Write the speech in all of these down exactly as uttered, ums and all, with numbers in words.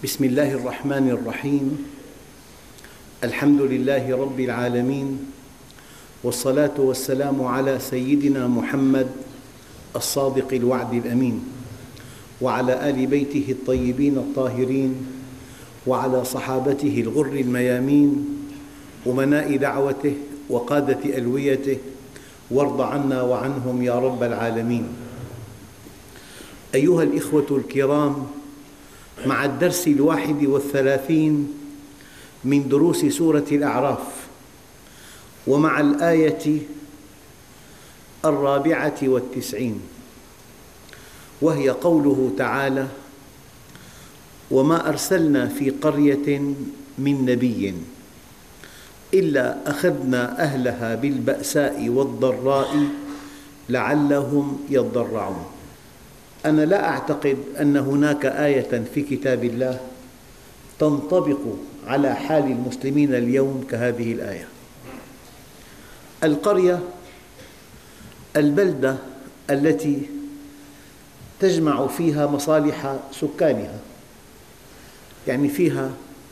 بسم الله الرحمن الرحيم. الحمد لله رب العالمين، والصلاة والسلام على سيدنا محمد الصادق الوعد الأمين، وعلى آل بيته الطيبين الطاهرين، وعلى صحابته الغر الميامين، أمناء دعوته وقادة ألويته، وارض عنا وعنهم يا رب العالمين. أيها الإخوة الكرام، مع الدرس الواحد والثلاثين من دروس سورة الأعراف، ومع الآية الرابعة والتسعين، وهي قوله تعالى: وما أرسلنا في قرية من نبي إلا أخذنا أهلها بالبأساء والضراء لعلهم يضرعون. أنا لا أعتقد أن هناك آية في كتاب الله تنطبق على حال المسلمين اليوم كهذه الآية. القرية البلدة التي تجمع فيها مصالح سكانها، يعني فيها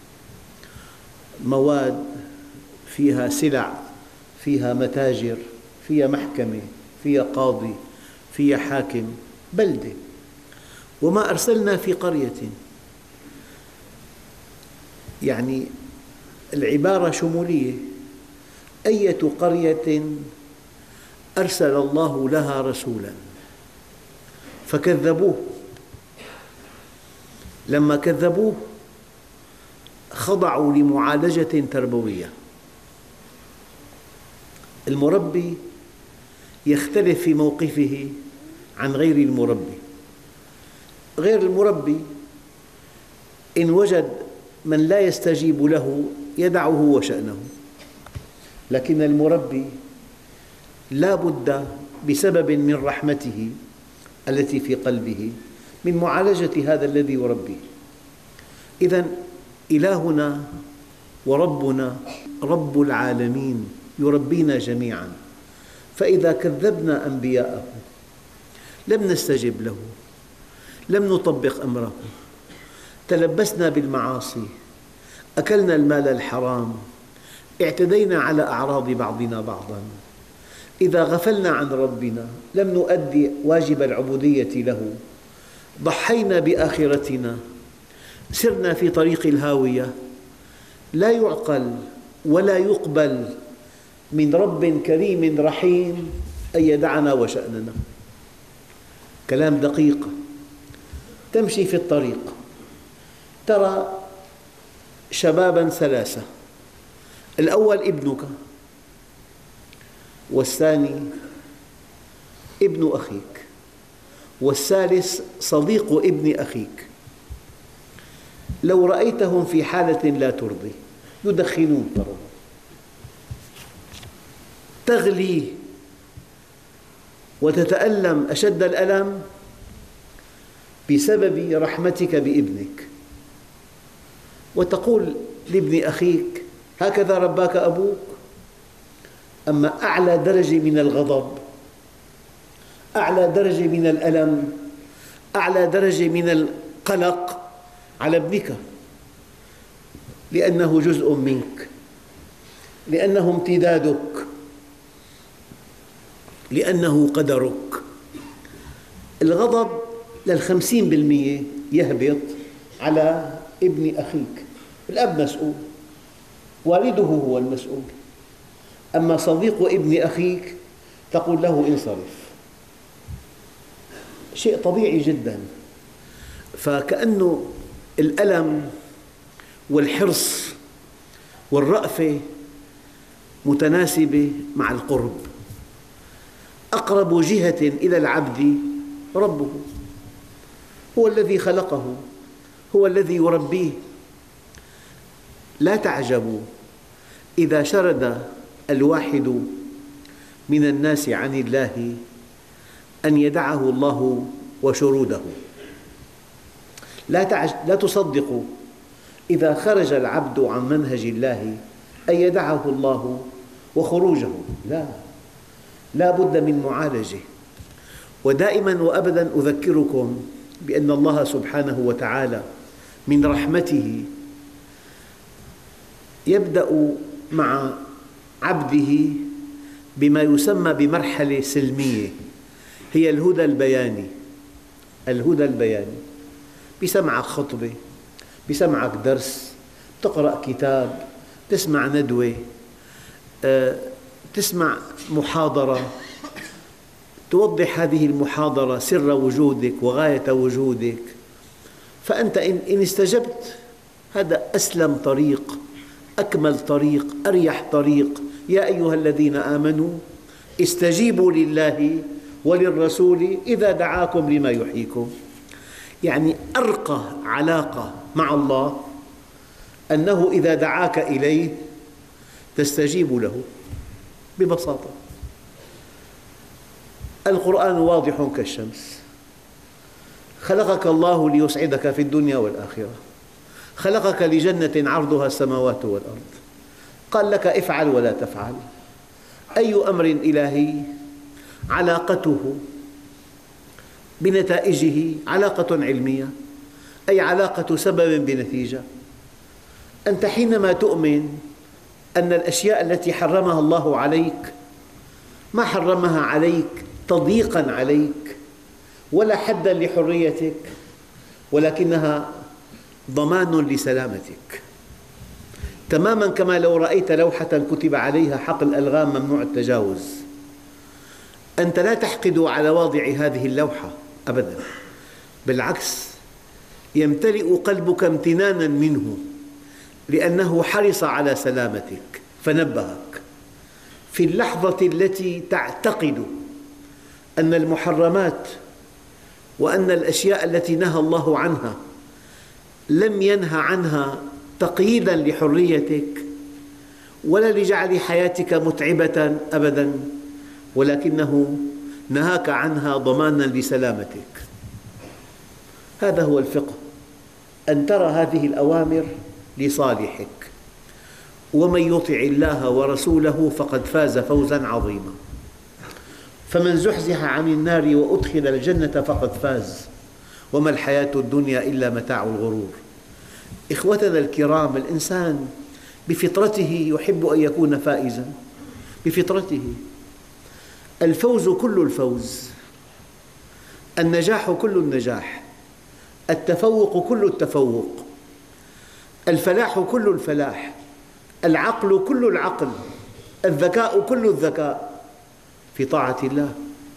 مواد، فيها سلع، فيها متاجر، فيها محكمة، فيها قاضي، فيها حاكم، بلدة. وما أرسلنا في قرية، يعني العبارة شمولية، أية قرية أرسل الله لها رسولا فكذبوه. لما كذبوه خضعوا لمعالجة تربوية. المربي يختلف في موقفه عن غير المربي. غير المربي إن وجد من لا يستجيب له يدعه وشأنه، لكن المربي لا بد بسبب من رحمته التي في قلبه من معالجة هذا الذي يربيه. إذن إلهنا وربنا رب العالمين يربينا جميعاً، فإذا كذبنا أنبياءه لم نستجب له، لم نطبق أمره، تلبسنا بالمعاصي، أكلنا المال الحرام، اعتدينا على أعراض بعضنا بعضاً، إذا غفلنا عن ربنا لم نؤدي واجب العبودية له، ضحينا بآخرتنا، سرنا في طريق الهاوية. لا يعقل ولا يقبل من رب كريم رحيم أن يدعنا وشأننا. كلام دقيق. تمشي في الطريق ترى شباباً ثلاثة، الأول ابنك، والثاني ابن أخيك، والثالث صديق ابن أخيك. لو رأيتهم في حالة لا ترضي يدخنون طبعاً، تغلي وتتألم أشد الألم بسبب رحمتك بابنك، وتقول لابن أخيك: هكذا رباك أبوك. أما أعلى درجة من الغضب، أعلى درجة من الألم، أعلى درجة من القلق على ابنك، لأنه جزء منك، لأنه امتدادك، لأنه قدرك. الغضب للخمسين بالمئة يهبط على ابن أخيك. الأب مسؤول، والده هو المسؤول. أما صديق ابن أخيك تقول له: انصرف. شيء طبيعي جدا. فكأنه الألم والحرص والرأفة متناسبة مع القرب. أقرب جهة إلى العبد ربه، هو الذي خلقه، هو الذي يربيه. لا تعجبوا إذا شرد الواحد من الناس عن الله أن يدعه الله وشروده. لا, تعج... لا تصدقوا إذا خرج العبد عن منهج الله أن يدعه الله وخروجه. لا، لا بد من معالجة. ودائما وأبدا أذكركم بأن الله سبحانه وتعالى من رحمته يبدأ مع عبده بما يسمى بمرحلة سلمية، هي الهدى البياني. الهدى البياني بيسمعك خطبة، بيسمعك درس، تقرأ كتاب، تسمع ندوة، تسمع محاضرة، توضح هذه المحاضرة سر وجودك وغاية وجودك، فأنت إن استجبت هذا أسلم طريق، أكمل طريق، أريح طريق. يا أيها الذين آمنوا استجيبوا لله وللرسول إذا دعاكم لما يحييكم. يعني أرقى علاقة مع الله أنه إذا دعاك إليه تستجيب له ببساطة. القرآن واضح كالشمس، خلقك الله ليسعدك في الدنيا والآخرة، خلقك لجنة عرضها السماوات والأرض، قال لك افعل ولا تفعل. أي أمر إلهي علاقته بنتائجه علاقة علمية، أي علاقة سبب بنتيجة. أنت حينما تؤمن أن الأشياء التي حرمها الله عليك ما حرمها عليك تضييقاً عليك ولا حداً لحريتك، ولكنها ضمان لسلامتك، تماماً كما لو رأيت لوحة كتب عليها حقل ألغام ممنوع التجاوز، أنت لا تحقد على واضع هذه اللوحة أبداً، بالعكس يمتلئ قلبك امتناناً منه لأنه حرص على سلامتك فنبهك. في اللحظة التي تعتقد أن المحرمات وأن الأشياء التي نهى الله عنها لم ينهى عنها تقييداً لحريتك ولا لجعل حياتك متعبة أبداً، ولكنه نهاك عنها ضماناً لسلامتك. هذا هو الفقه، أن ترى هذه الأوامر لصالحك. ومن يطع الله ورسوله فقد فاز فوزاً عظيماً. فمن زحزح عن النار وأدخل الجنة فقد فاز، وما الحياة الدنيا إلا متاع الغرور. إخوتنا الكرام، الإنسان بفطرته يحب أن يكون فائزاً، بفطرته. الفوز كل الفوز، النجاح كل النجاح، التفوق كل التفوق، الفلاح كل الفلاح، العقل كل العقل، الذكاء كل الذكاء في طاعة الله.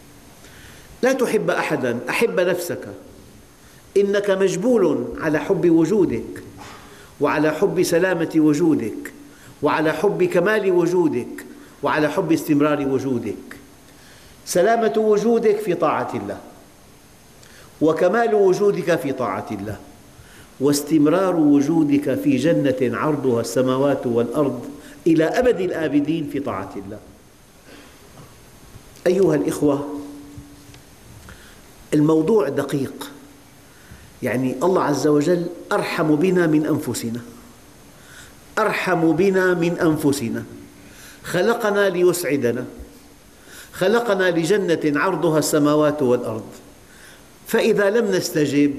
لا تحب أحداً، أحب نفسك، إنك مجبول على حب وجودك وعلى حب سلامة وجودك وعلى حب كمال وجودك وعلى حب استمرار وجودك. سلامة وجودك في طاعة الله، وكمال وجودك في طاعة الله، واستمرار وجودك في جنة عرضها السماوات والأرض إلى أبد الآبدين في طاعة الله. أيها الإخوة، الموضوع دقيق، يعني الله عز وجل أرحم بنا من أنفسنا، أرحم بنا من أنفسنا. خلقنا ليسعدنا، خلقنا لجنة عرضها السماوات والأرض، فإذا لم نستجب،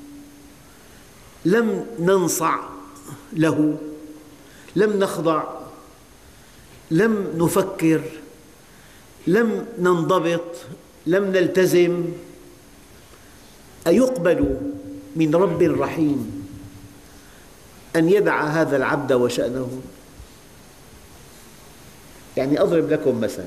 لم ننصع له، لم نخضع، لم نفكر، لم ننضبط، لم نلتزم، أيقبل من رب رحيم أن يدع هذا العبد وشأنه؟ يعني أضرب لكم مثل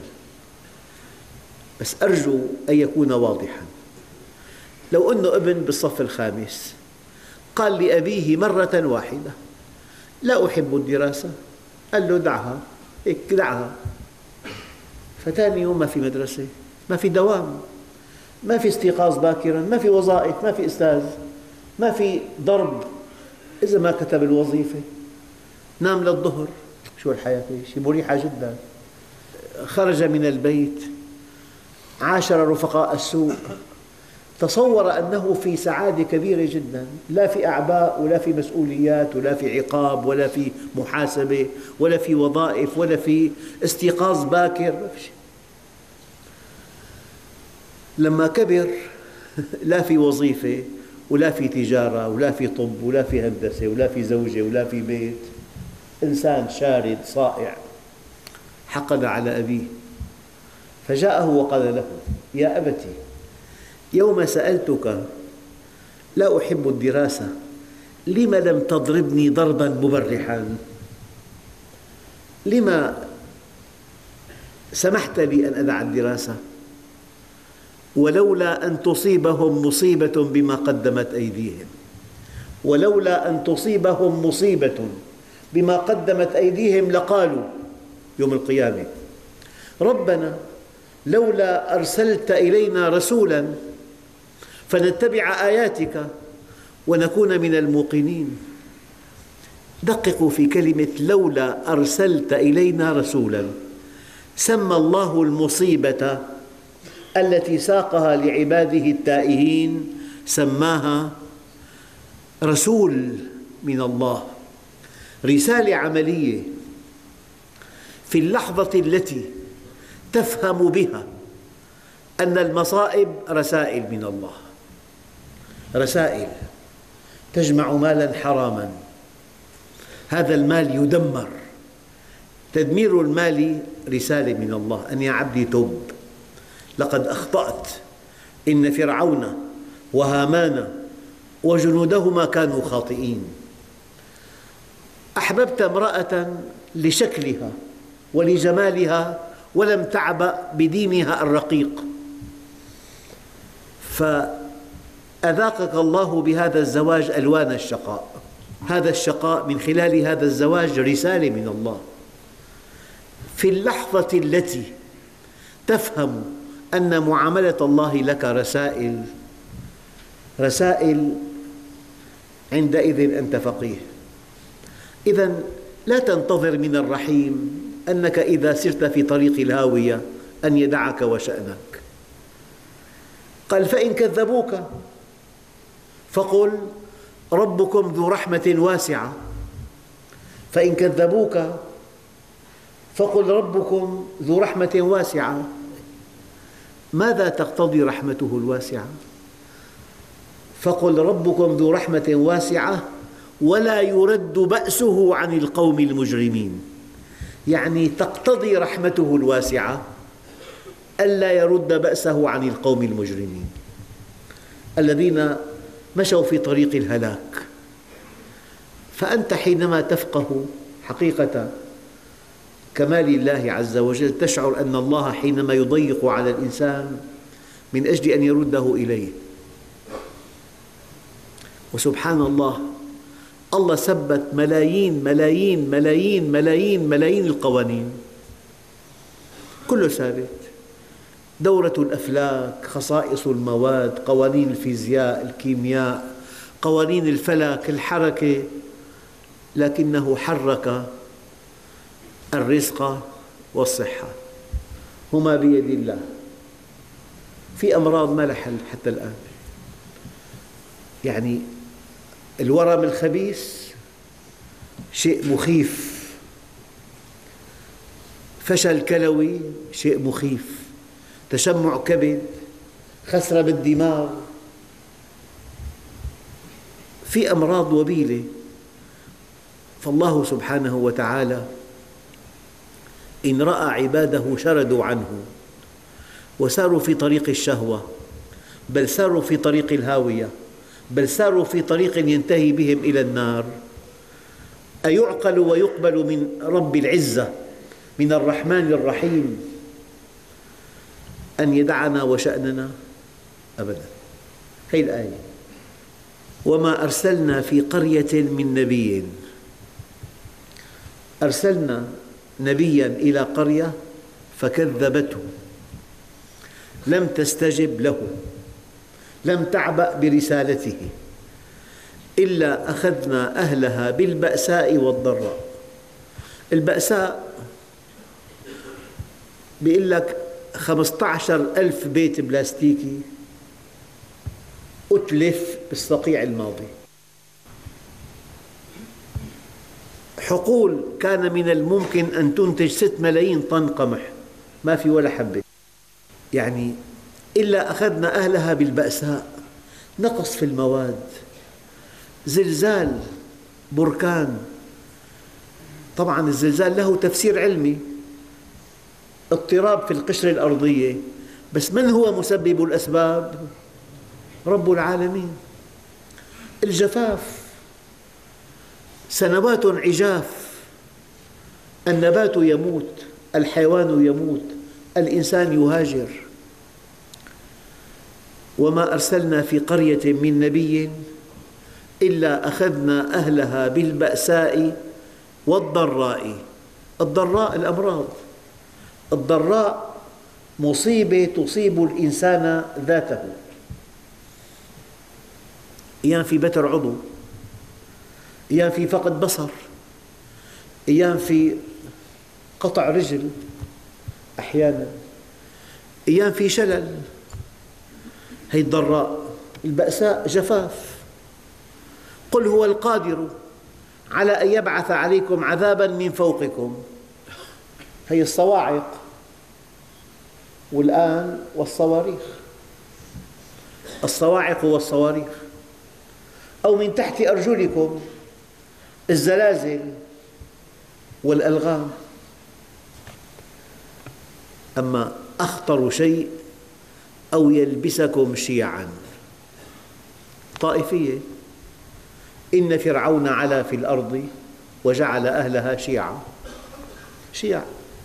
بس أرجو أن يكون واضحاً. لو أنه ابن بالصف الخامس قال لأبيه مرة واحدة لا أحب الدراسة، قال له دعها، هيك دعها، فثاني يوم ما في مدرسة، ما في دوام، ما في استيقاظ باكراً، ما في وظائف، ما في أستاذ، ما في ضرب. إذا ما كتب الوظيفة نام للظهر. شو الحياة؟ شيء مريحة جداً. خرج من البيت، عاشر رفقاء السوء، تصور أنه في سعادة كبيرة جداً، لا في أعباء ولا في مسؤوليات ولا في عقاب ولا في محاسبة ولا في وظائف ولا في استيقاظ باكر، ما في شيء. لما كبر لا في وظيفة ولا في تجارة ولا في طب ولا في هندسة ولا في زوجة ولا في بيت، إنسان شارد صائع، حقد على أبيه، فجاءه وقال له: يا أبت، يوم سألتك لا أحب الدراسة، لم لم تضربني ضربا مبرحا؟ لما سمحت لي أن أدع الدراسة؟ ولولا أن تصيبهم مصيبة بما قدمت أيديهم، ولولا أن تصيبهم مصيبة بما قدمت أيديهم لقالوا يوم القيامة: ربنا لولا أرسلت إلينا رسولا فنتبع آياتك ونكون من الموقنين. دققوا في كلمة لولا أرسلت إلينا رسولا. سمى الله المصيبة التي ساقها لعباده التائهين، سماها رسول من الله، رسالة عملية. في اللحظة التي تفهم بها أن المصائب رسائل من الله، رسائل تجمع مالا حراما، هذا المال يدمر، تدمير المال رسالة من الله أن يا عبدي تب، لقد أخطأت، إن فرعون وهامان وجنودهما كانوا خاطئين. أحببت امرأة لشكلها ولجمالها ولم تعبأ بدينها الرقيق، فأذاقك الله بهذا الزواج ألوان الشقاء. هذا الشقاء من خلال هذا الزواج رسالة من الله. في اللحظة التي تفهم أن معاملة الله لك رسائل، رسائل، عندئذ أنت فقيه. إذن لا تنتظر من الرحيم أنك إذا سرت في طريق الهاوية أن يدعك وشأنك. قال: فإن كذبوك فقل ربكم ذو رحمة واسعة. فإن كذبوك فقل ربكم ذو رحمة واسعة. ماذا تقتضي رحمته الواسعة؟ فقل ربكم ذو رحمة واسعة ولا يرد بأسه عن القوم المجرمين. يعني تقتضي رحمته الواسعة ألا يرد بأسه عن القوم المجرمين الذين مشوا في طريق الهلاك. فأنت حينما تفقه حقيقة كمال الله عز وجل تشعر أن الله حينما يضيق على الإنسان من أجل أن يرده إليه. وسبحان الله، الله ثبت ملايين ملايين ملايين ملايين ملايين القوانين، كله ثابت. دورة الأفلاك، خصائص المواد، قوانين الفيزياء، الكيمياء، قوانين الفلك، الحركة، لكنه حرك الرزق والصحة، هما بيد الله. في أمراض ما لها حل حتى الآن، يعني الورم الخبيث شيء مخيف، فشل كلوي شيء مخيف، تشمع كبد، خسرة بالدماغ، في أمراض وبيلة. فالله سبحانه وتعالى إن رأى عباده شردوا عنه وساروا في طريق الشهوة، بل ساروا في طريق الهاوية، بل ساروا في طريق ينتهي بهم إلى النار، أيعقل ويقبل من رب العزة من الرحمن الرحيم أن يدعنا وشأننا؟ أبدا. هذه الآية: وما أرسلنا في قرية من نبي. أرسلنا نبيا إلى قرية فكذبته، لم تستجب له، لم تعبأ برسالته، إلا أخذنا أهلها بالبأساء والضراء. البأساء بيقول لك خمسة عشر ألف بيت بلاستيكي أتلف بالصقيع الماضي، حقول كان من الممكن أن تنتج ستة ملايين طن قمح ما في ولا حبة. يعني إلا أخذنا أهلها بالبأساء، نقص في المواد، زلزال، بركان. طبعا الزلزال له تفسير علمي، اضطراب في القشرة الأرضية، بس من هو مسبب الأسباب؟ رب العالمين. الجفاف، سنوات عجاف، النبات يموت، الحيوان يموت، الإنسان يهاجر. وما أرسلنا في قرية من نبي إلا أخذنا أهلها بالبأساء والضراء. الضراء الأمراض، الضراء مصيبة تصيب الإنسان ذاته، أيام في بتر عضو، أيام في فقد بصر، أيام في قطع رجل، أحيانا أيام في شلل. هي الضراء. البأساء جفاف. قل هو القادر على أن يبعث عليكم عذابا من فوقكم. هي الصواعق، والآن والصواريخ، الصواعق والصواريخ، أو من تحت أرجلكم، الزلازل والألغام. أما أخطر شيء أو يلبسكم شيعاً، طائفية. إن فرعون علا في الأرض وجعل أهلها شيعاً، شيع،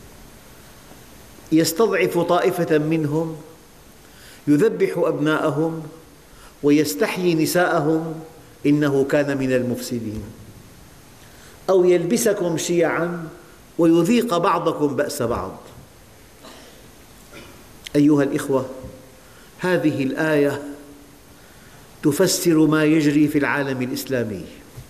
يستضعف طائفة منهم يذبح أبناءهم ويستحيي نساءهم إنه كان من المفسدين. أو يلبسكم شيعاً ويذيق بعضكم بأس بعض. أيها الإخوة، هذه الآية تفسر ما يجري في العالم الإسلامي.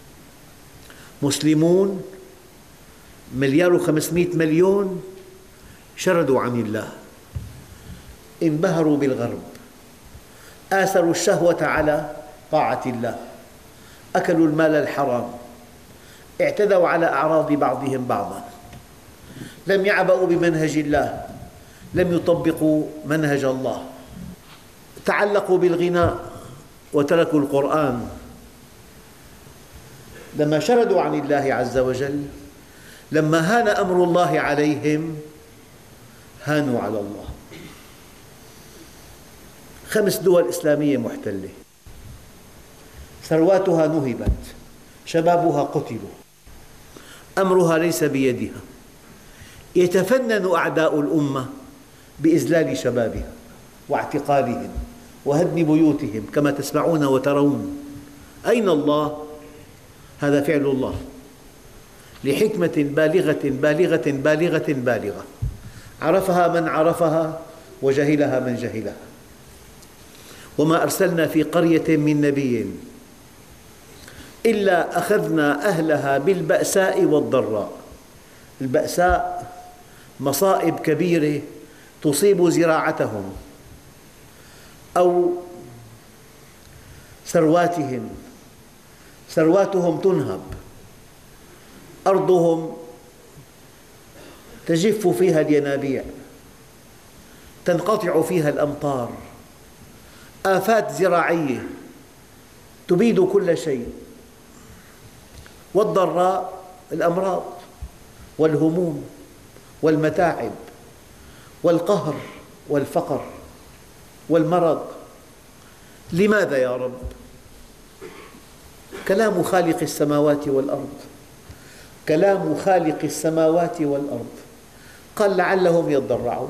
مسلمون مليار وخمسمئة مليون شردوا عن الله، انبهروا بالغرب، آثروا الشهوة على طاعة الله، أكلوا المال الحرام، اعتدوا على أعراض بعضهم بعضا، لم يعبأوا بمنهج الله، لم يطبقوا منهج الله، تعلقوا بالغناء وتركوا القرآن. لما شردوا عن الله عز وجل، لما هان أمر الله عليهم، هانوا على الله. خمس دول إسلامية محتلة، ثرواتها نهبت، شبابها قتلوا، أمرها ليس بيدها، يتفنن أعداء الأمة بإذلال شبابها واعتقالهم وهدم بيوتهم كما تسمعون وترون. أين الله؟ هذا فعل الله لحكمة بالغة بالغة بالغة بالغة، عرفها من عرفها وجهلها من جهلها. وما أرسلنا في قرية من نبي إلا أخذنا أهلها بالبأساء والضراء. البأساء مصائب كبيرة تصيب زراعتهم أو ثرواتهم، ثرواتهم تنهب، أرضهم تجف فيها الينابيع، تنقطع فيها الأمطار، آفات زراعية تبيد كل شيء. والضراء الأمراض والهموم والمتاعب والقهر والفقر والمرض. لماذا يا رب؟ كلام خالق السماوات والأرض، كلام خالق السماوات والأرض. قال لعلهم يضرعون،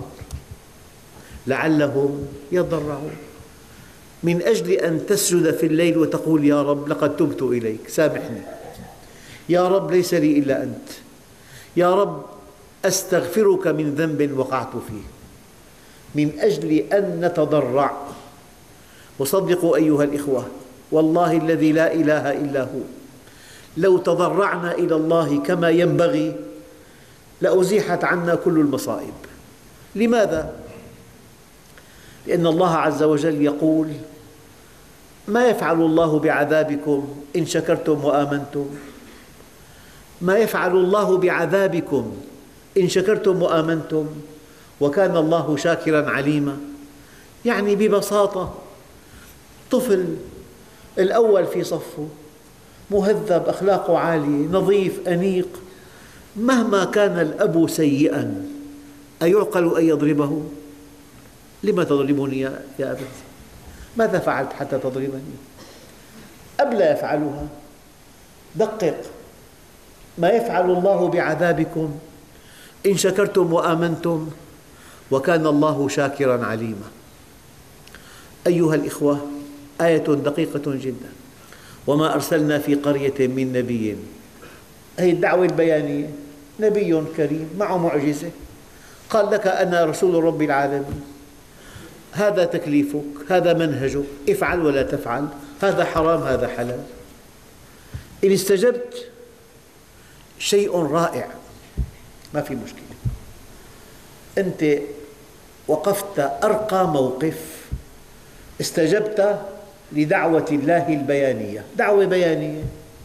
لعلهم يضرعون، من أجل أن تسجد في الليل وتقول يا رب لقد تبت إليك، سامحني يا رب، ليس لي إلا أنت، يا رب أستغفرك من ذنب وقعت فيه، من أجل أن نتضرع. وصدقوا أيها الإخوة، والله الذي لا إله إلا هو، لو تضرعنا إلى الله كما ينبغي لأزيحت عنا كل المصائب. لماذا؟ لأن الله عز وجل يقول ما يفعل الله بعذابكم إن شكرتم وآمنتم، ما يفعل الله بعذابكم إن شكرتم وآمنتم وكان الله شاكرا عليما. يعني ببساطة طفل الأول في صفه، مهذب، أخلاقه عالية، نظيف، أنيق. مهما كان الأب سيئاً أيعقل أن يضربه؟ لم تضربني يا أبت؟ ماذا فعلت حتى تضربني؟ أب لا يفعلها. دقق، ما يفعل الله بعذابكم إن شكرتم وآمنتم وكان الله شاكراً عليماً. أيها الإخوة، آية دقيقة جداً. وما أرسلنا في قرية من نبي، هذه الدعوة البيانية، نبي كريم معه معجزة، قال لك أنا رسول رب العالمين، هذا تكليفك، هذا منهجك، افعل ولا تفعل، هذا حرام هذا حلال. إن استجبت شيء رائع، ما في مشكلة، أنت وقفت أرقى موقف، استجبت لدعوة الله البيانية. دعوة بيانية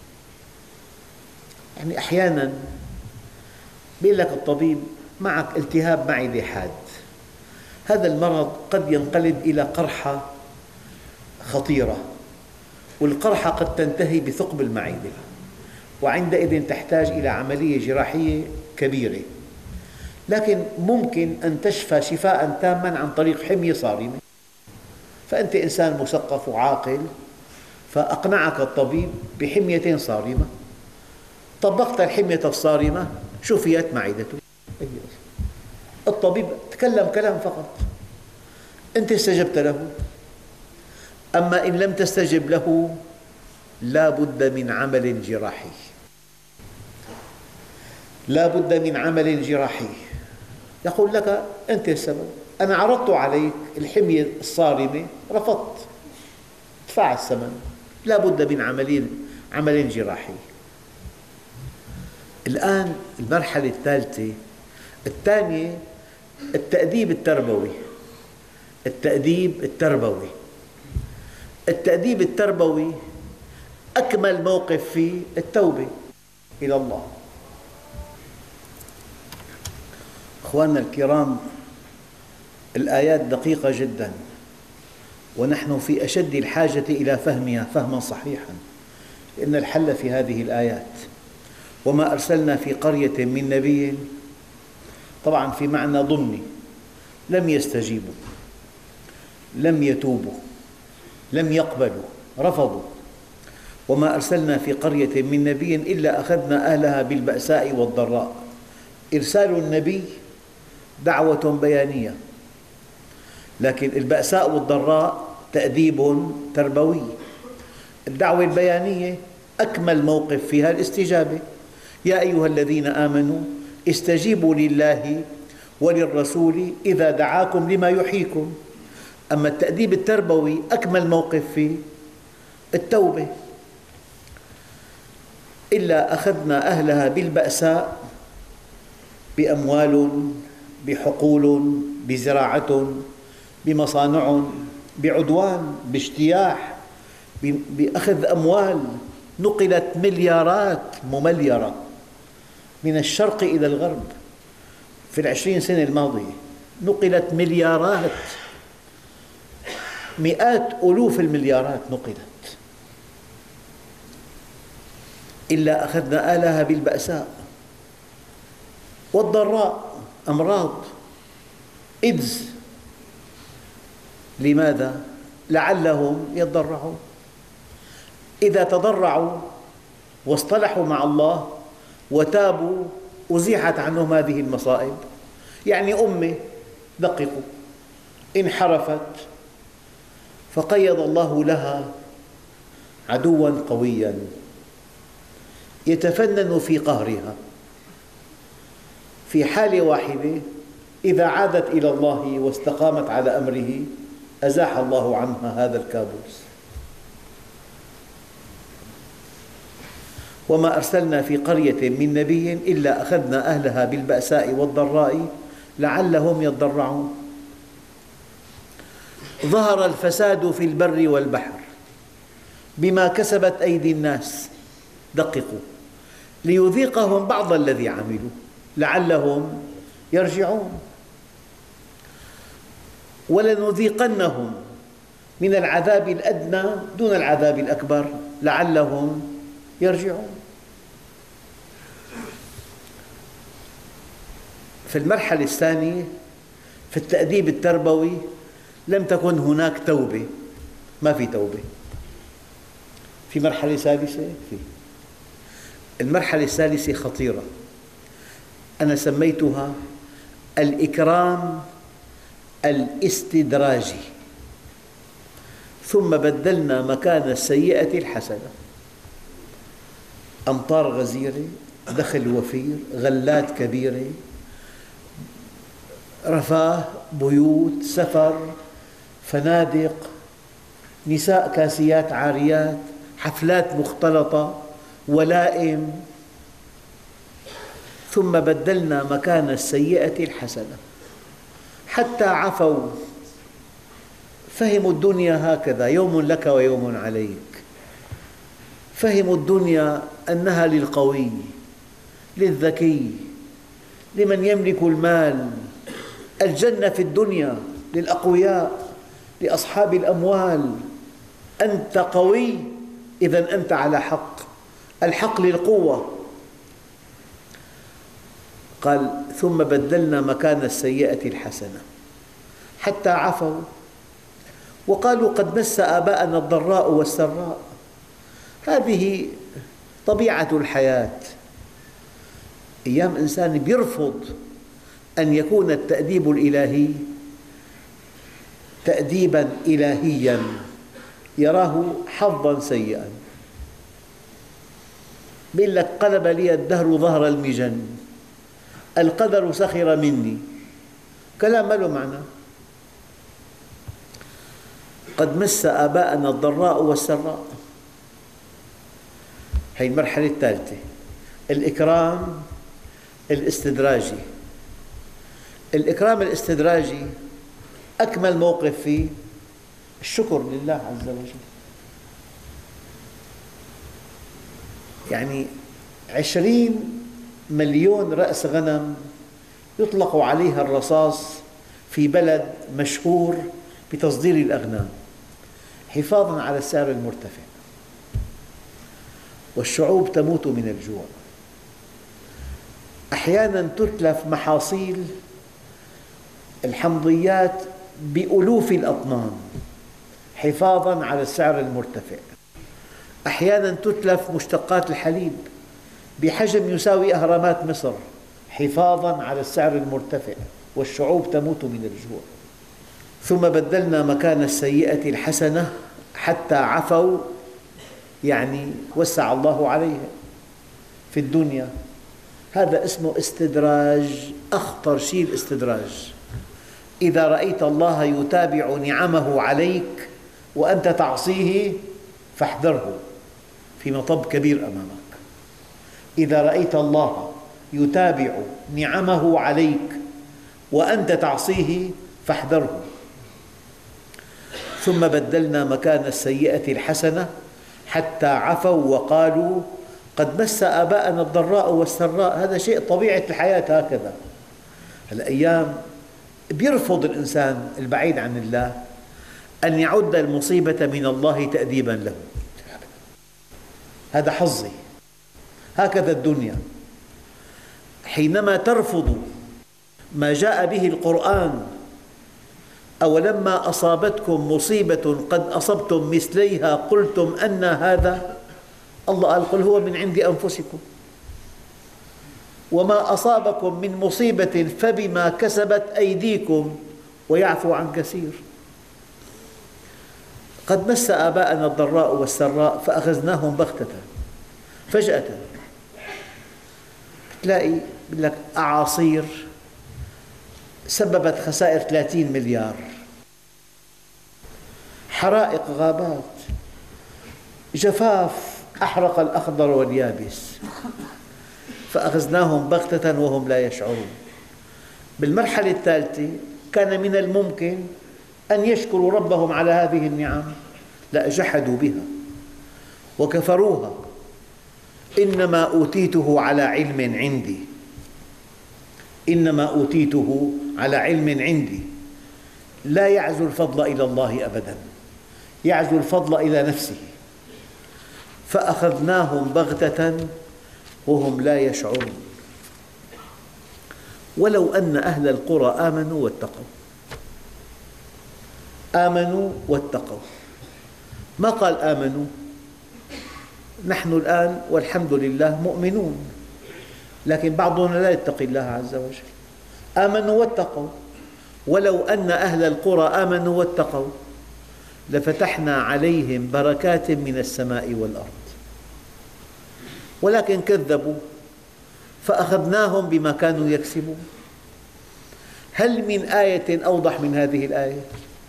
يعني أحياناً يقول لك الطبيب معك التهاب معدة حاد، هذا المرض قد ينقلب إلى قرحة خطيرة، والقرحة قد تنتهي بثقب المعدة، وعندئذ تحتاج إلى عملية جراحية كبيرة، لكن ممكن أن تشفى شفاء تاما عن طريق حمية صارمة. فأنت إنسان مثقف وعاقل، فأقنعك الطبيب بحمية صارمة، طبقت الحمية الصارمة شفيت معدته. الطبيب تكلم كلام فقط، أنت استجبت له. أما إن لم تستجب له لا بد من عمل جراحي، لا بد من عمل جراحي. يقول لك أنت السبب، أنا عرضت عليك الحمية الصارمة رفضت، ادفع الثمن. لا بد من عمل عمل جراحي. الآن المرحلة الثالثة الثانية التأديب التربوي. التأديب التربوي التأديب التربوي أكمل موقف فيه التوبة إلى الله. أخواننا الكرام، الآيات دقيقة جداً، ونحن في أشد الحاجة إلى فهمها فهماً صحيحاً، لأن الحل في هذه الآيات. وما أرسلنا في قرية من نبي، طبعاً في معنى ضمني، لم يستجيبوا، لم يتوبوا، لم يقبلوا، رفضوا. وما أرسلنا في قرية من نبي إلا أخذنا أهلها بالبأساء والضراء. إرسال النبي دعوة بيانية، لكن البأساء والضراء تأديب تربوي. الدعوة البيانية أكمل موقف فيها الاستجابة. يا أيها الذين آمنوا استجيبوا لله وللرسول إذا دعاكم لما يحييكم. أما التأديب التربوي أكمل موقف فيه التوبة. إلا أخذنا أهلها بالبأساء، بأموال، بحقول، بزراعة، بمصانع، بعدوان، باجتياح، بأخذ أموال. نقلت مليارات ممليرة من الشرق إلى الغرب في العشرين سنة الماضية، نقلت مليارات، مئات ألوف المليارات نقلت. إلا أخذنا آلها بالبأساء والضراء، أمراض، إيدز. لماذا؟ لعلهم يضرعون. إذا تضرعوا واصطلحوا مع الله وتابوا أزيحت عنهم هذه المصائب. يعني أمة، دققوا، انحرفت فقيض الله لها عدواً قوياً يتفنن في قهرها. في حالة واحدة إذا عادت إلى الله واستقامت على أمره أزاح الله عنها هذا الكابوس. وما أرسلنا في قرية من نبي إلا أخذنا أهلها بالبأساء والضراء لعلهم يضرعون. ظهر الفساد في البر والبحر بما كسبت أيدي الناس، دققوا، ليذيقهم بعض الذي عملوا لعلهم يرجعون. ولنذيقنهم من العذاب الأدنى دون العذاب الأكبر لعلهم يرجعون. في المرحلة الثانية في التأديب التربوي لم تكن هناك توبة، ما في توبة. في مرحلة ثالثة، في المرحلة الثالثة خطيرة، أنا سميتها الإكرام الاستدراجي. ثم بدلنا مكان السيئة الحسنة. أمطار غزيرة، دخل وفير، غلات كبيرة، رفاه، بيوت، سفر، فنادق، نساء كاسيات عاريات، حفلات مختلطة، ولائم. ثم بدلنا مكان السيئة الحسنة حتى عفوا، فهموا الدنيا هكذا، يوم لك ويوم عليك. فهموا الدنيا أنها للقوي، للذكي، لمن يملك المال. الجنة في الدنيا للأقوياء، لأصحاب الأموال. أنت قوي، إذن أنت على حق، الحق للقوة. قال ثم بدلنا مكان السيئة الحسنة حتى عفوا وقالوا قد مس آباءنا الضراء والسراء. هذه طبيعة الحياة. أيام إنسان يرفض أن يكون التأديب الإلهي تأديباً إلهياً، يراه حظاً سيئاً. يقول لك قلب لي الدهر ظهر المجن، القدر سخر مني. كلام ما له معنى. قد مس آباءنا الضراء والسراء. هذه المرحلة الثالثة، الإكرام الاستدراجي. الإكرام الاستدراجي أكمل موقف فيه الشكر لله عز وجل. يعني عشرين مليون رأس غنم يطلق عليها الرصاص في بلد مشهور بتصدير الأغنام حفاظاً على السعر المرتفع، والشعوب تموت من الجوع. أحياناً تتلف محاصيل الحمضيات بألوف الأطنان حفاظاً على السعر المرتفع. أحياناً تتلف مشتقات الحليب بحجم يساوي أهرامات مصر حفاظاً على السعر المرتفع، والشعوب تموت من الجوع. ثم بدلنا مكان السيئة الحسنة حتى عفوا، يعني وسع الله عليها في الدنيا. هذا اسمه استدراج، أخطر شيء الاستدراج. إذا رأيت الله يتابع نعمه عليك وأنت تعصيه فاحذره، في مطب كبير أمامك. إذا رأيت الله يتابع نعمه عليك وأنت تعصيه فاحذره. ثم بدلنا مكان السيئة الحسنة حتى عفوا وقالوا قد مس آباءنا الضراء والسراء. هذا شيء طبيعة الحياة هكذا. الأيام يرفض الإنسان البعيد عن الله أن يعد المصيبة من الله تأديباً له. هذا حظي، هكذا الدنيا. حينما ترفض ما جاء به القرآن، أولما أصابتكم مصيبة قد أصبتم مثليها قلتم أنى هذا، الله قال قل هو من عند أنفسكم وما أصابكم من مصيبة فبما كسبت أيديكم ويعفو عن كثير. قد مس آباءنا الضراء والسراء فأخذناهم بغتة فجأة. تلاقي يقول لك أعاصير سببت خسائر ثلاثين مليار، حرائق غابات، جفاف أحرق الأخضر واليابس، فأخذناهم بغتة وهم لا يشعرون. بالمرحلة الثالثة كان من الممكن أن يشكروا ربهم على هذه النعم، لا، جحدوا بها وكفروها. إنما أوتيته على علم عندي، إنما أوتيته على علم عندي. لا يعزو الفضل إلى الله أبداً. يعزو الفضل إلى نفسه، فأخذناهم بغتة وهم لا يشعرون. ولو أن أهل القرى آمنوا واتقوا، آمنوا واتقوا، ما قال آمنوا. نحن الآن والحمد لله مؤمنون، لكن بعضنا لا يتقي الله عز وجل. آمنوا واتقوا، ولو أن أهل القرى آمنوا واتقوا لفتحنا عليهم بركات من السماء والأرض، ولكن كذبوا فأخذناهم بما كانوا يكسبون. هل من آية أوضح من هذه الآية؟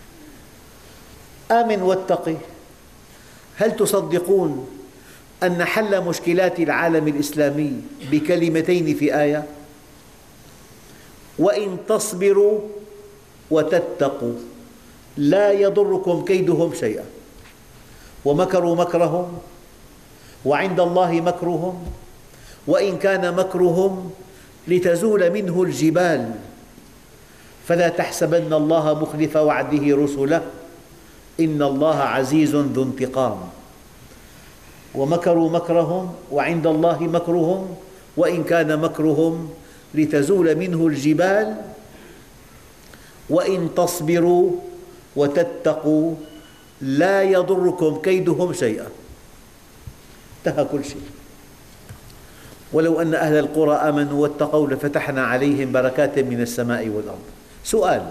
آمن واتقِ. هل تصدقون أن حل مشكلات العالم الإسلامي بكلمتين في آية؟ وإن تصبروا وتتقوا لا يضركم كيدهم شيئا ومكروا مكرهم وعند الله مكرهم وإن كان مكرهم لتزول منه الجبال فلا تحسبن الله مخلف وعده رسله إن الله عزيز ذو انتقام. ومكروا مكرهم وعند الله مكرهم وإن كان مكرهم لتزول منه الجبال وإن تصبروا وتتقوا لا يضركم كيدهم شيئا. انتهى كل شيء. ولو أن أهل القرى آمنوا واتقوا لفتحنا عليهم بركات من السماء والأرض. سؤال: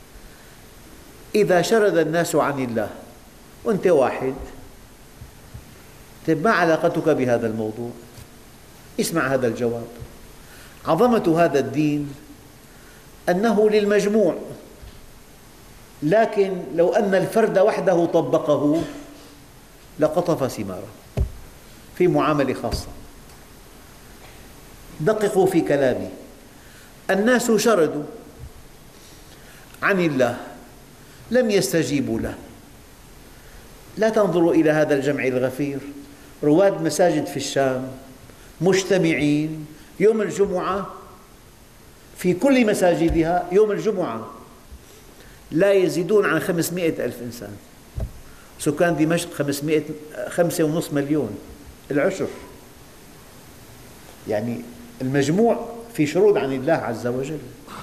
إذا شرد الناس عن الله وأنت واحد، طيب ما علاقتك بهذا الموضوع؟ اسمع هذا الجواب. عظمة هذا الدين أنه للمجموع، لكن لو أن الفرد وحده طبقه لقطف ثماره. في معاملة خاصة، دققوا في كلامي. الناس شردوا عن الله، لم يستجيبوا له. لا تنظروا إلى هذا الجمع الغفير، رواد مساجد في الشام مجتمعين يوم الجمعة في كل مساجدها، يوم الجمعة لا يزيدون عن خمسمئة ألف إنسان. سكان دمشق خمسمئة خمسة ونصف مليون، العشر. يعني المجموع في شرود عن الله عز وجل.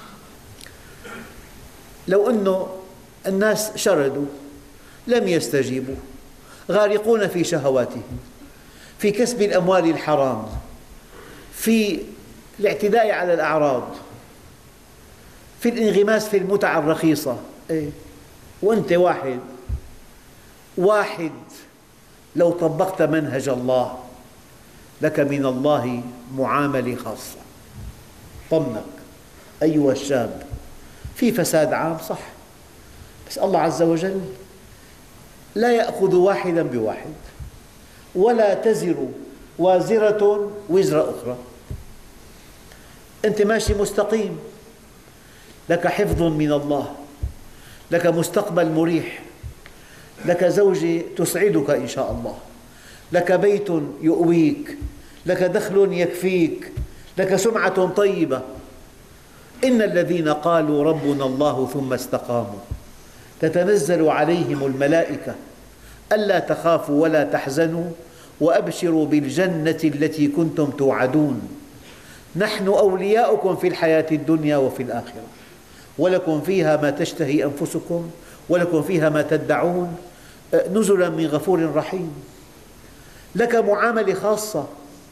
لو أنه الناس شردوا لم يستجيبوا، غارقون في شهواتهم، في كسب الأموال الحرام، في الاعتداء على الأعراض، في الانغماس في المتع الرخيصة. إيه؟ وأنت واحد واحد لو طبقت منهج الله لك من الله معاملة خاصة. طمنك أيها الشاب، في فساد عام صح، بس الله عز وجل لا يأخذ واحدا بواحد، ولا تزر وازرة وزر أخرى. أنت ماشي مستقيم، لك حفظ من الله، لك مستقبل مريح، لك زوجة تسعدك إن شاء الله، لك بيت يؤويك، لك دخل يكفيك، لك سمعة طيبة. إن الذين قالوا ربنا الله ثم استقاموا تتنزل عليهم الملائكة ألا تخافوا ولا تحزنوا وأبشروا بالجنة التي كنتم توعدون نحن أولياؤكم في الحياة الدنيا وفي الآخرة ولكم فيها ما تشتهي أنفسكم ولكم فيها ما تدعون نزلا من غفور رحيم. لك معاملة خاصة.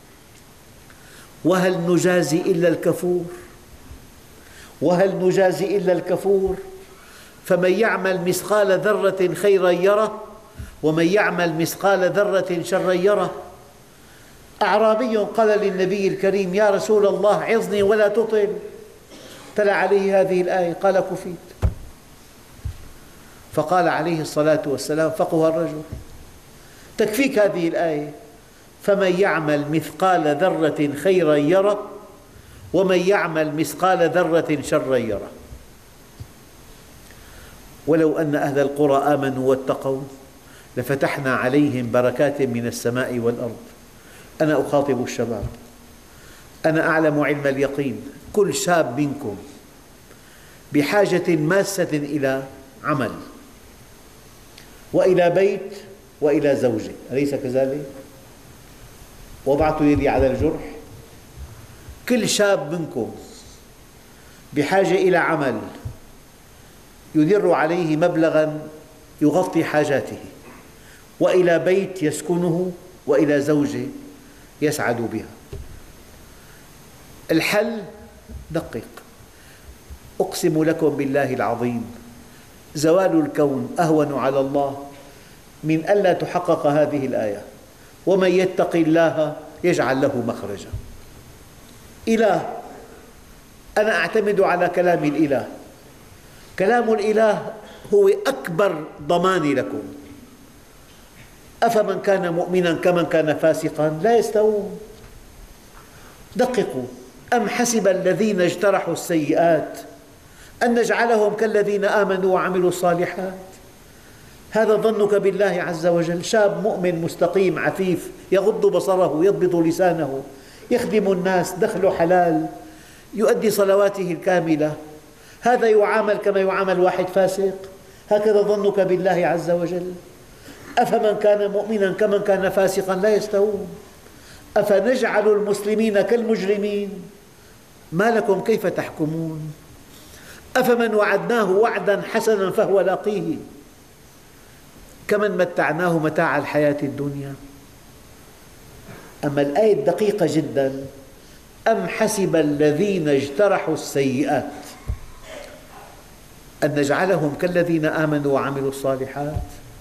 وهل نجازي إلا الكفور؟ وهل نجازي إلا الكفور؟ فمن يعمل مثقال ذرة خيرا يره ومن يعمل مثقال ذرة شرا يره. أعرابي قال للنبي الكريم: يا رسول الله عظني ولا تطل. تلا عليه هذه الآية قال: كفيت. فقال عليه الصلاة والسلام: فقه الرجل. تكفيك هذه الآية: فمن يعمل مثقال ذرة خيرا يره ومن يعمل مثقال ذرة شرا يره. ولو أن أهل القرى آمنوا واتقوا لفتحنا عليهم بركات من السماء والأرض. أنا أخاطب الشباب، أنا أعلم علم اليقين كل شاب منكم بحاجة ماسة إلى عمل، وإلى بيت وإلى زوجة، أليس كذلك؟ وضعت يدي على الجرح. كل شاب منكم بحاجة إلى عمل يدر عليه مبلغاً يغطي حاجاته، وإلى بيت يسكنه، وإلى زوجة يسعد بها. الحل دقق. أقسم لكم بالله العظيم زوال الكون أهون على الله من ألا تحقق هذه الآية: ومن يتق الله يجعل له مخرجا. إله، أنا أعتمد على كلام الإله. كلام الإله هو أكبر ضمان لكم. أفمن كان مؤمنا كمن كان فاسقا لا يستوون. دققوا. أم حسب الذين اجترحوا السيئات أن نجعلهم كالذين آمنوا وعملوا الصالحات. هذا ظنك بالله عز وجل. شاب مؤمن مستقيم عفيف يغض بصره يضبط لسانه يخدم الناس دخله حلال يؤدي صلواته الكاملة، هذا يعامل كما يعامل واحد فاسق؟ هكذا ظنك بالله عز وجل. أفمن كان مؤمنا كمن كان فاسقا لا يستوون. أفنجعل المسلمين كالمجرمين ما لكم كيف تحكمون. أفمن وعدناه وعدا حسنا فهو لاقيه كمن متعناه متاع الحياة الدنيا. أما الآية الدقيقة جدا: أم حسب الذين اجترحوا السيئات أن نجعلهم كالذين آمنوا وعملوا الصالحات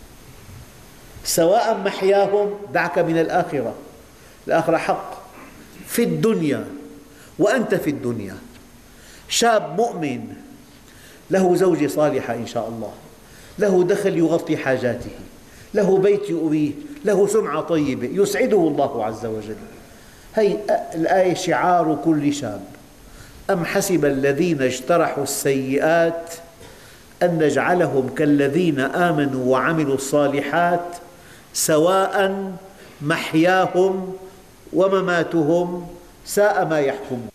سواء محياهم. دعك من الآخرة، الآخرة حق في الدنيا وأنت في الدنيا. شاب مؤمن له زوجة صالحة إن شاء الله، له دخل يغطي حاجاته، له بيت يؤويه، له سمعة طيبة يسعده الله عز وجل. هي الآية شعار كل شاب: أم حسب الذين اجترحوا السيئات أن نجعلهم كالذين آمنوا وعملوا الصالحات سواء محياهم ومماتهم ساء ما يحكمون.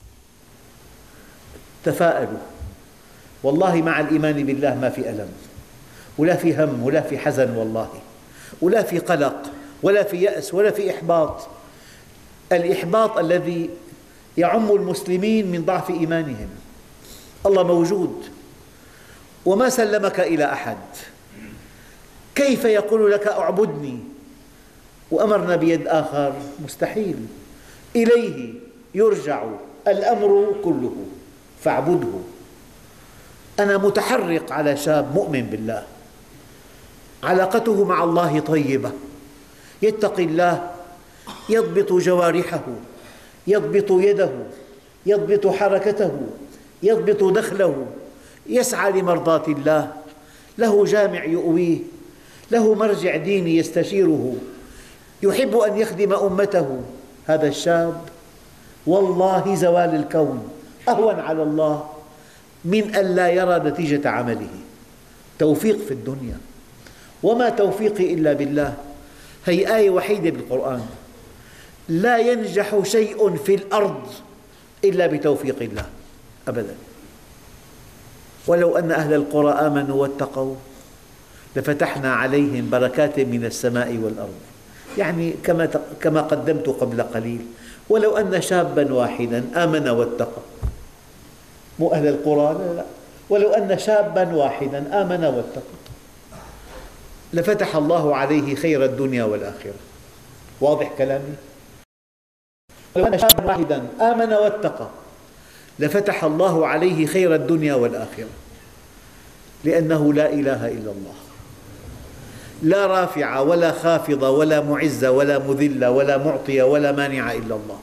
تفاءلوا، والله مع الإيمان بالله ما في ألم ولا في هم ولا في حزن والله، ولا في قلق ولا في يأس ولا في إحباط. الإحباط الذي يعم المسلمين من ضعف إيمانهم. الله موجود وما سلمك إلى أحد، كيف يقول لك اعبدني وأمرنا بيد آخر؟ مستحيل. إليه يرجع الأمر كله فاعبده. أنا متحرق على شاب مؤمن بالله علاقته مع الله طيبة، يتقي الله، يضبط جوارحه، يضبط يده، يضبط حركته، يضبط دخله، يسعى لمرضاة الله، له جامع يؤويه، له مرجع ديني يستشيره، يحب أن يخدم أمته. هذا الشاب والله زوال الكون أهون على الله من أن لا يرى نتيجة عمله. توفيق في الدنيا، وما توفيقي إلا بالله. هي آية وحيدة بالقرآن: لا ينجح شيء في الأرض إلا بتوفيق الله أبدا. ولو أن أهل القرى آمنوا واتقوا لفتحنا عليهم بركات من السماء والأرض. يعني كما كما قدمت قبل قليل: ولو أن شابا واحدا آمن واتقى. مو أهل القرى، لا لا، ولو أن شابا واحدا آمن واتقى لفتح الله عليه خير الدنيا والآخرة. واضح كلامي؟ ولو أن شابا واحدا آمن واتقى لفتح الله عليه خير الدنيا والآخرة، لأنه لا إله إلا الله، لا رافع ولا خافض ولا معز ولا مذل ولا معطي ولا مانع إلا الله.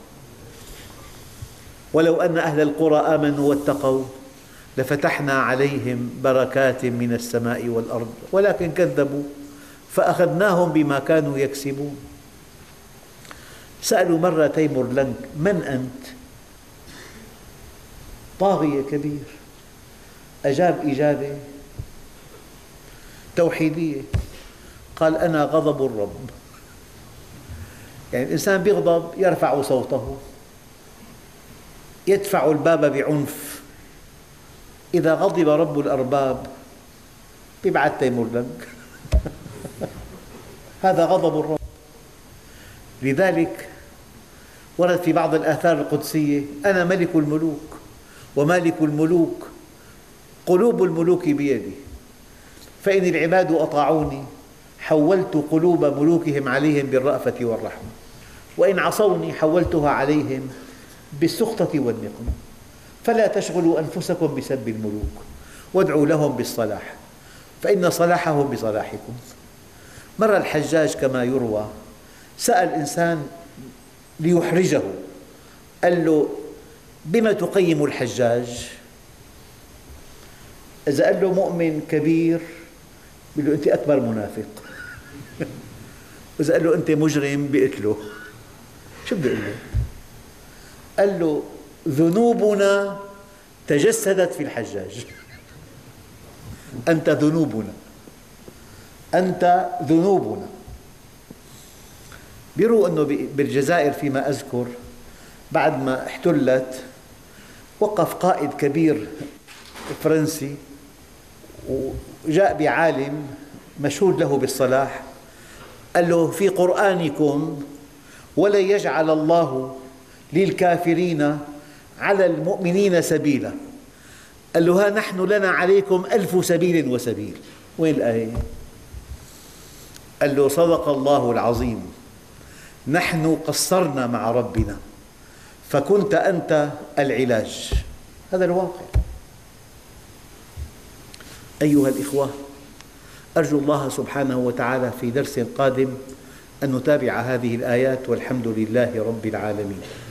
ولو أن أهل القرى آمنوا واتقوا لفتحنا عليهم بركات من السماء والأرض ولكن كذبوا فأخذناهم بما كانوا يكسبون. سألوا مرة تيمور لنك: من أنت؟ طاغية كبير. أجاب إجابة توحيدية، قال: أنا غضب الرب. يعني الإنسان يغضب يرفع صوته، يدفع الباب بعنف. إذا غضب رب الأرباب يبعث تيمور لنك هذا غضب الرب. لذلك ورد في بعض الآثار القدسية: أنا ملك الملوك ومالك الملوك، قلوب الملوك بيدي، فإن العباد أطاعوني حولت قلوب ملوكهم عليهم بالرأفة والرحمة، وإن عصوني حولتها عليهم بالسخطة والنقمة، فلا تشغلوا أنفسكم بسب الملوك وادعوا لهم بالصلاح فإن صلاحهم بصلاحكم. مر الحجاج كما يروى سأل إنسان ليحرجه، قال له: بما تقيم الحجاج؟ إذا قال له مؤمن كبير بيقول له: أنت أكبر منافق. وإذا قال له أنت مجرم بيقتله. شو بده يقول له؟ قال له: ذنوبنا تجسدت في الحجاج. أنت ذنوبنا، أنت ذنوبنا. بيروى أنه بالجزائر فيما أذكر بعد ما احتلت وقف قائد كبير فرنسي وجاء بعالم مشهود له بالصلاح، قال له: في قرآنكم ولن يجعل الله للكافرين على المؤمنين سبيلا. قال له: ها نحن لنا عليكم ألف سبيل وسبيل. وين الآية؟ قال له: صدق الله العظيم، نحن قصرنا مع ربنا فكنت أنت العلاج. هذا الواقع. أيها الإخوة، أرجو الله سبحانه وتعالى في درس قادم أن نتابع هذه الآيات، والحمد لله رب العالمين.